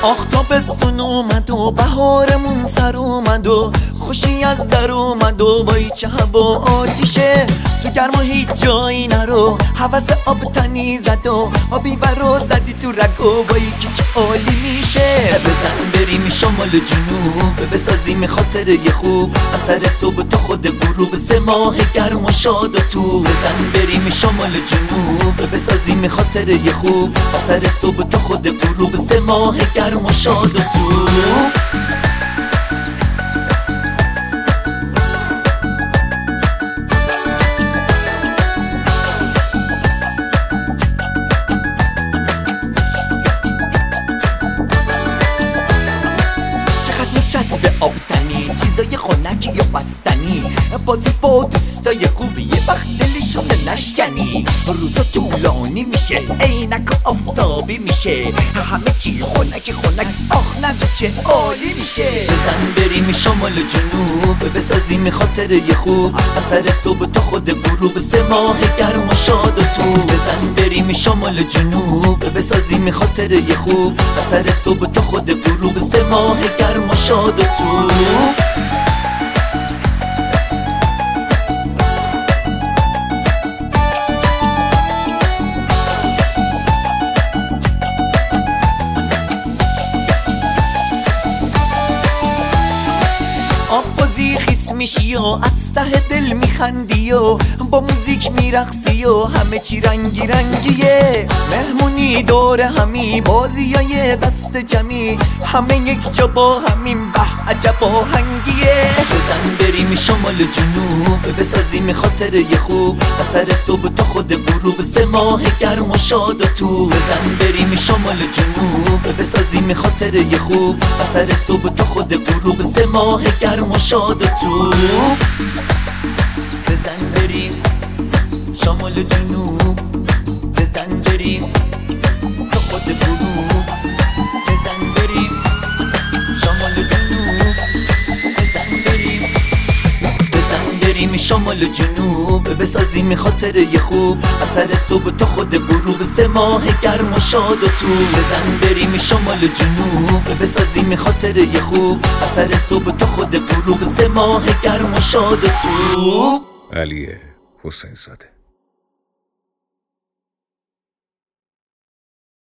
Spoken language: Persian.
آفتابستون اومد و بهارمون سر اومد و خوشی از در اومد و وای چه هوا آتیشه. تو گرما هیچ جایی نرو، هوس آب تنی زد و آبی برو زدی تو رگ و وای که چه عالی میشه. بزن بریم شمال جنوب بسازیم خاطره خوب، از سر صبح تا خود غروب 3 ماه گرم و شاد و تو. بزن بریم شمال جنوب بسازیم خاطره خوب، از سر صبح تا خود غروب 3 ماه گرم و شاد و تو. چسب آبتنی، چیزای خنکی و بستنی، بازی با دوستای خوبی، یه وقت دلشون نشکنی. روزا طولانی میشه، عینک و آفتابی میشه، همه چی خنک خنک، آخ نزا چه عالی میشه. بزن بریم شمال جنوب بسازیم خاطره خوب، از سر صبح تا خود غروب 3 ماه گرم و شاد و تو. بزن بریم شمال جنوب بسازیم خاطره خوب، از سر صبح تا خود غروب 3 ماه گرم و شاد و تو. آبازی خیس میشی و از ته دل میخندی و با موزیک میرقصی و همه چی رنگی رنگیه. مهمونی دور همی، بازیای دست جمعی، همه یک جا با همین، به عجب آهنگیه. بزن بریم شمال جنوب بسازیم خاطره خوب، از سر صبح تا خود غروب 3 ماه گرم و شاد و تو. بزن بریم شمال جنوب بسازیم خاطره خوب، از سر صبح تا خود غروب 3 ماه گرم و شاد و تو. بزن بریم شمال جنوب، بزن بریم تا خود غروب، بزن بریم شمال جنوب، بزن بریم، بزن بریم شمال جنوب بسازیم خاطره خوب، از سر صبح تا خود غروب 3 ماه گرم و شاد و تو. بزن بریم شمال جنوب بسازیم خاطره خوب، از سر صبح تا خود غروب 3 ماه گرم و شاد و تو. علی حسین زاده.